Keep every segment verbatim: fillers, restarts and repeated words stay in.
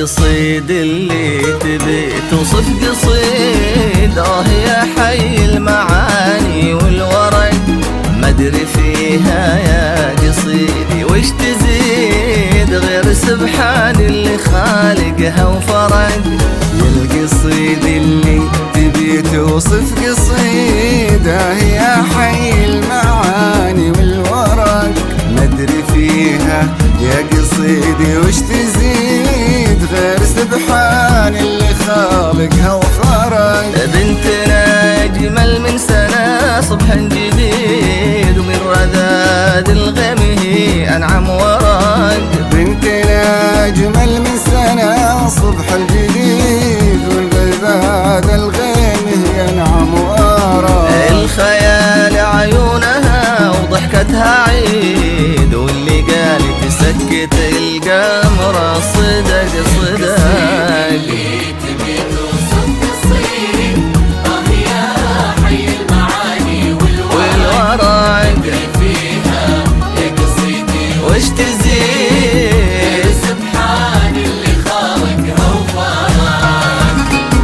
القصيد اللي تبي توصف قصيد، آه يا حي المعاني والورق، ما ادري فيها يا قصيدي وش تزيد غير سبحان اللي خالقها وفرق. يا القصيد اللي تبي توصف قصيده يا حي المعاني والورق، ما ادري فيها يا قصيدي وش تزيد غير سبحان اللي خالقها وفرق. بنتنا اجمل من سنه صبح جديد، ومن رذاذ الغيم هي انعم ورق. بنتنا اجمل من سنه صبح الجديد، والرذاذ الغيم هي انعم ورق. الخيال عيونها وضحكتها عيد، واللي قال تسكت القمر صدق صدق. وش تزيد سبحان اللي خالقها وفرق.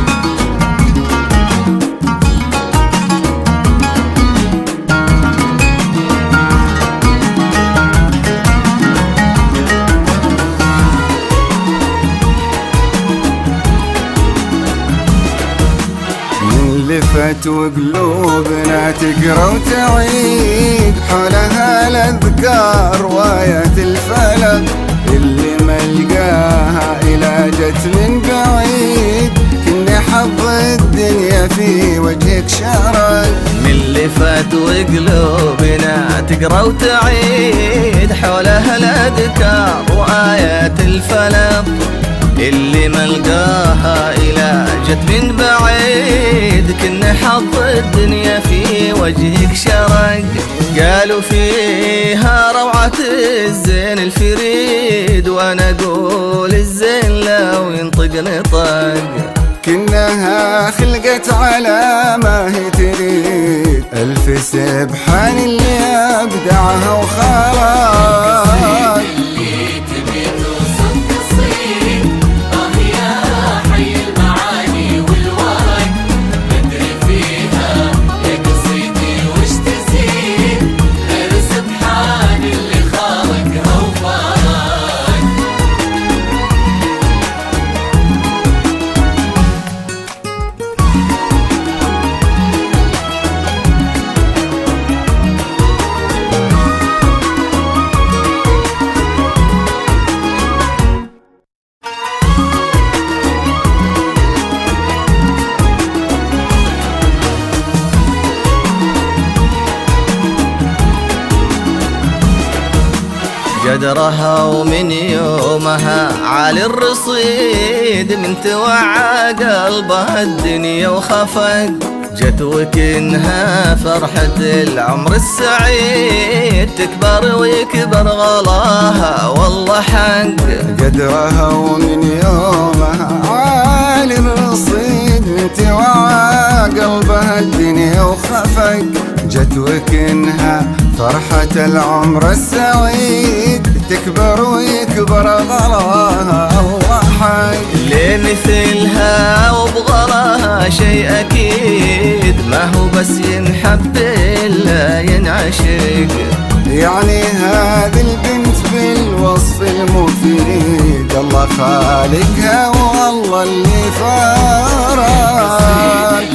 من لفت وقلوبنا تقرا وتعيد، حولها الاذكار رواية الفلق، اللي ما لقاها إلى جت من بعيد، كنا حظ الدنيا في وجهك شرق. من اللي فات وقلوبنا تقرا وتعيد، حولها الاذكار وآيات الفلق، اللي ما لقاها إلى جت من بعيد، كنا حظ الدنيا في وجهك شرق. قالوا فيها روعة الزين الفريد، وانا اقول الزين لو ينطق نطق. كنها خلقت على ما هي تريد، ألف سبحان اللي أبدعها وخلق. قدرها ومن يومها عالي الرصيد، من توعى قلبها الدنيا وخفق. جت وكنها فرحة العمر السعيد، تكبر ويكبر غلاها والله حق. قدرها ومن يومها عالي الرصيد، من توعى قلبها الدنيا وخفق. جت وكنها فرحة العمر السعيد، تكبر ويكبر غلاها الله حق. ليه مثلها وبغلاها شيء أكيد، ما هو بس ينحب إلا ينعشق. يعني هذه البنت بالوصف المفيد، الله خالقها والله اللي فارق.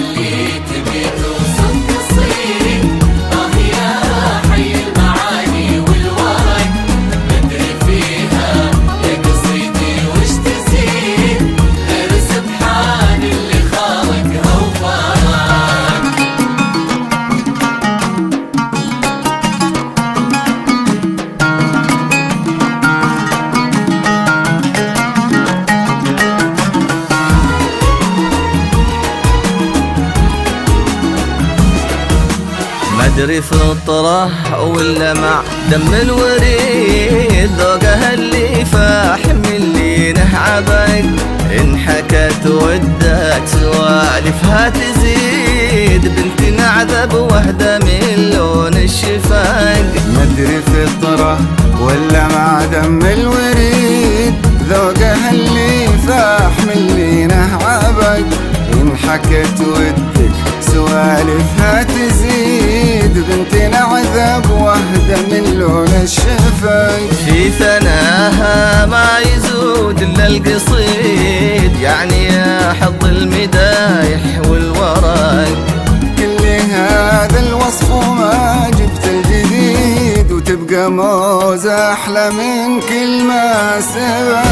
مدري فطرة ولا مع دم الوريد، ذوقها اللي فاح من اللي نهعبك. إن حكت ودك سوالفها تزيد، بنت نعذب وحدة من لون الشفاق. مدري فطرة ولا مع دم الوريد، ذوقها اللي فاح حكت ودك سوالفها تزيد، بنتنا عذب وهدى من لون الشفايف. في ثناها ما يزود الا القصيد، يعني يا حظ المدايح والوراق. كل هذا الوصف وما جبت الجديد، وتبقى موزة أحلى من كل ما سبق.